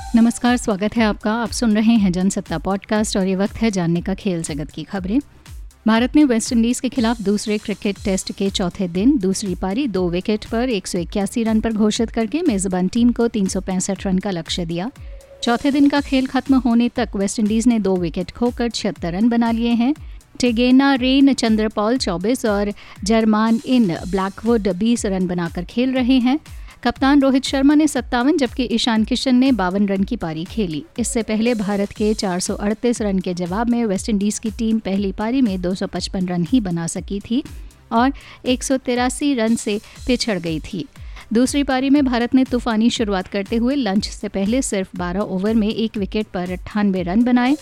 नमस्कार, स्वागत है आपका। आप सुन रहे हैं जनसत्ता पॉडकास्ट और ये वक्त है जानने का खेल जगत की खबरें। भारत ने वेस्टइंडीज़ के खिलाफ दूसरे क्रिकेट टेस्ट के चौथे दिन दूसरी पारी 2 विकेट पर 181 रन पर घोषित करके मेजबान टीम को 365 रन का लक्ष्य दिया। चौथे दिन का खेल खत्म होने तक वेस्टइंडीज़ ने 2 विकेट खोकर 76 रन बना लिए हैं। टेगेना रेन चंद्रपॉल 24 और जर्मान इन ब्लैकवुड 20 रन बनाकर खेल रहे हैं। कप्तान रोहित शर्मा ने 57 जबकि ईशान किशन ने 52 रन की पारी खेली। इससे पहले भारत के 438 रन के जवाब में वेस्टइंडीज़ की टीम पहली पारी में 255 रन ही बना सकी थी और 183 रन से पिछड़ गई थी। दूसरी पारी में भारत ने तूफानी शुरुआत करते हुए लंच से पहले सिर्फ 12 ओवर में 1 विकेट पर 98 रन बनाए।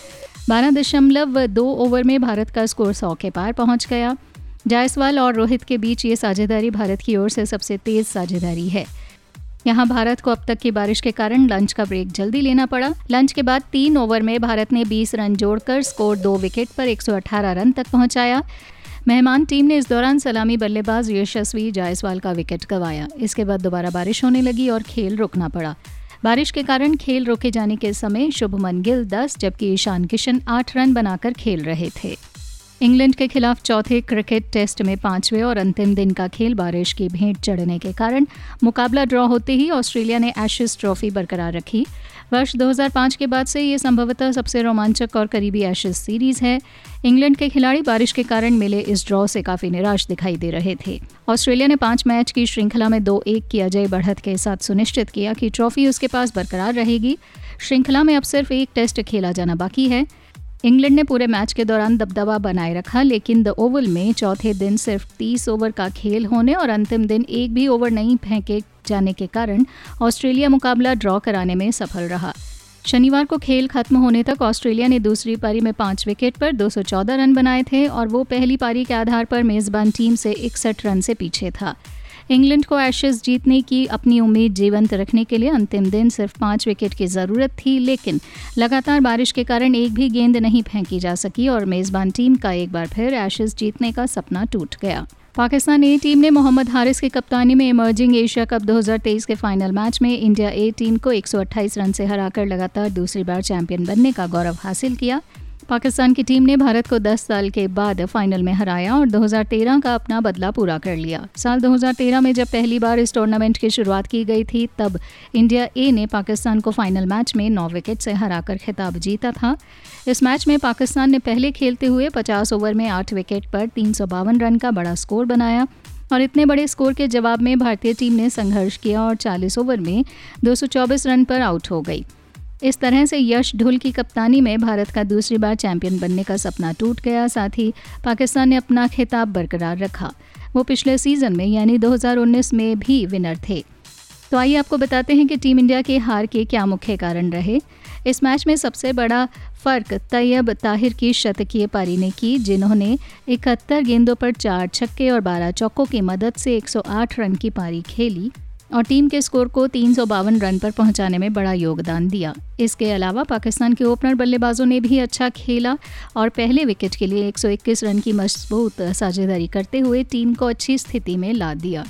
12.2 ओवर में भारत का स्कोर 100 के पार पहुंच गया। जायसवाल और रोहित के बीच ये साझेदारी भारत की ओर से सबसे तेज साझेदारी है। यहाँ भारत को अब तक की बारिश के कारण लंच का ब्रेक जल्दी लेना पड़ा। लंच के बाद 3 ओवर में भारत ने 20 रन जोड़कर स्कोर 2 विकेट पर 118 रन तक पहुंचाया। मेहमान टीम ने इस दौरान सलामी बल्लेबाज यशस्वी जायसवाल का विकेट गंवाया। इसके बाद दोबारा बारिश होने लगी और खेल रोकना पड़ा। बारिश के कारण खेल रोके जाने के समय शुभमन गिल 10 जबकि ईशान किशन 8 रन बनाकर खेल रहे थे। इंग्लैंड के खिलाफ चौथे क्रिकेट टेस्ट में 5वें और अंतिम दिन का खेल बारिश की भेंट चढ़ने के कारण मुकाबला ड्रॉ होते ही ऑस्ट्रेलिया ने एशेज ट्रॉफी बरकरार रखी। वर्ष 2005 के बाद से ये संभवतः सबसे रोमांचक और करीबी एशेज सीरीज है। इंग्लैंड के खिलाड़ी बारिश के कारण मिले इस ड्रॉ से काफी निराश दिखाई दे रहे थे। ऑस्ट्रेलिया ने 5 मैच की श्रृंखला में 2-1 की अजय बढ़त के साथ सुनिश्चित किया कि ट्रॉफी उसके पास बरकरार रहेगी। श्रृंखला में अब सिर्फ 1 टेस्ट खेला जाना बाकी है। इंग्लैंड ने पूरे मैच के दौरान दबदबा बनाए रखा, लेकिन द ओवल में चौथे दिन सिर्फ 30 ओवर का खेल होने और अंतिम दिन एक भी ओवर नहीं फेंके जाने के कारण ऑस्ट्रेलिया मुकाबला ड्रॉ कराने में सफल रहा। शनिवार को खेल खत्म होने तक ऑस्ट्रेलिया ने दूसरी पारी में 5 विकेट पर 214 रन बनाए थे और वो पहली पारी के आधार पर मेजबान टीम से 61 रन से पीछे था। इंग्लैंड को एशेज जीतने की अपनी उम्मीद जीवंत रखने के लिए अंतिम दिन सिर्फ 5 विकेट की ज़रूरत थी, लेकिन लगातार बारिश के कारण एक भी गेंद नहीं फेंकी जा सकी और मेज़बान टीम का एक बार फिर एशेज जीतने का सपना टूट गया। पाकिस्तान ए टीम ने मोहम्मद हारिस की कप्तानी में इमर्जिंग एशिया कप 2023 के फाइनल मैच में इंडिया ए टीम को 128 रन से हराकर लगातार दूसरी बार चैंपियन बनने का गौरव हासिल किया। पाकिस्तान की टीम ने भारत को 10 साल के बाद फाइनल में हराया और 2013 का अपना बदला पूरा कर लिया। साल 2013 में जब पहली बार इस टूर्नामेंट की शुरुआत की गई थी, तब इंडिया ए ने पाकिस्तान को फाइनल मैच में 9 विकेट से हराकर खिताब जीता था। इस मैच में पाकिस्तान ने पहले खेलते हुए 50 ओवर में 8 विकेट पर 352 रन का बड़ा स्कोर बनाया और इतने बड़े स्कोर के जवाब में भारतीय टीम ने संघर्ष किया और 40 ओवर में 224 रन पर आउट हो गई। इस तरह से यश ढुल की कप्तानी में भारत का दूसरी बार चैंपियन बनने का सपना टूट गया। साथ ही पाकिस्तान ने अपना खिताब बरकरार रखा। वो पिछले सीजन में यानी 2019 में भी विनर थे। तो आइए आपको बताते हैं कि टीम इंडिया के हार के क्या मुख्य कारण रहे। इस मैच में सबसे बड़ा फ़र्क तैयब ताहिर की शतकीय पारी ने की, जिन्होंने 71 गेंदों पर 4 छक्के और 12 चौकों की मदद से 108 रन की पारी खेली और टीम के स्कोर को 352 रन पर पहुंचाने में बड़ा योगदान दिया। इसके अलावा पाकिस्तान के ओपनर बल्लेबाजों ने भी अच्छा खेला और पहले विकेट के लिए 121 रन की मजबूत साझेदारी करते हुए टीम को अच्छी स्थिति में ला दिया।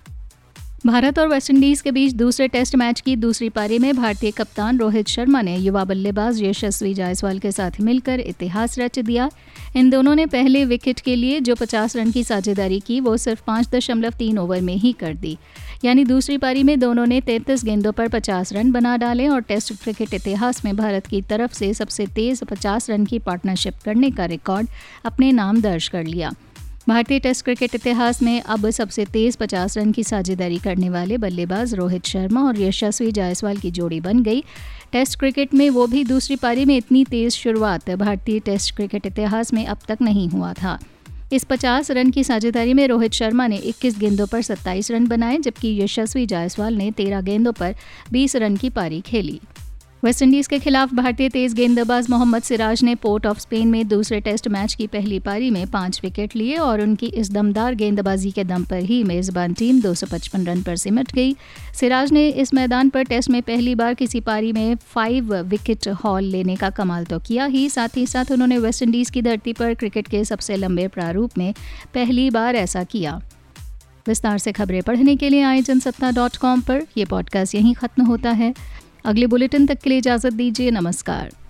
भारत और वेस्टइंडीज़ के बीच दूसरे टेस्ट मैच की दूसरी पारी में भारतीय कप्तान रोहित शर्मा ने युवा बल्लेबाज यशस्वी जायसवाल के साथ मिलकर इतिहास रच दिया। इन दोनों ने पहले विकेट के लिए जो 50 रन की साझेदारी की, वो सिर्फ 5.3 ओवर में ही कर दी। यानी दूसरी पारी में दोनों ने 33 गेंदों पर 50 रन बना डाले और टेस्ट क्रिकेट इतिहास में भारत की तरफ से सबसे तेज 50 रन की पार्टनरशिप करने का रिकॉर्ड अपने नाम दर्ज कर लिया। भारतीय टेस्ट क्रिकेट इतिहास में अब सबसे तेज 50 रन की साझेदारी करने वाले बल्लेबाज रोहित शर्मा और यशस्वी जायसवाल की जोड़ी बन गई। टेस्ट क्रिकेट में वो भी दूसरी पारी में इतनी तेज शुरुआत भारतीय टेस्ट क्रिकेट इतिहास में अब तक नहीं हुआ था। इस 50 रन की साझेदारी में रोहित शर्मा ने 21 गेंदों पर 27 रन बनाए, जबकि यशस्वी जायसवाल ने 13 गेंदों पर 20 रन की पारी खेली। वेस्टइंडीज़ के खिलाफ भारतीय तेज गेंदबाज मोहम्मद सिराज ने पोर्ट ऑफ स्पेन में दूसरे टेस्ट मैच की पहली पारी में 5 विकेट लिए और उनकी इस दमदार गेंदबाजी के दम पर ही मेज़बान टीम 255 रन पर सिमट गई। सिराज ने इस मैदान पर टेस्ट में पहली बार किसी पारी में 5 विकेट हॉल लेने का कमाल तो किया ही साथ उन्होंने वेस्टइंडीज़ की धरती पर क्रिकेट के सबसे लंबे प्रारूप में पहली बार ऐसा किया। विस्तार से खबरें पढ़ने के लिए आए जनसत्ता.com पर। यह पॉडकास्ट यहीं ख़त्म होता है। अगले बुलेटिन तक के लिए इजाज़त दीजिए। नमस्कार।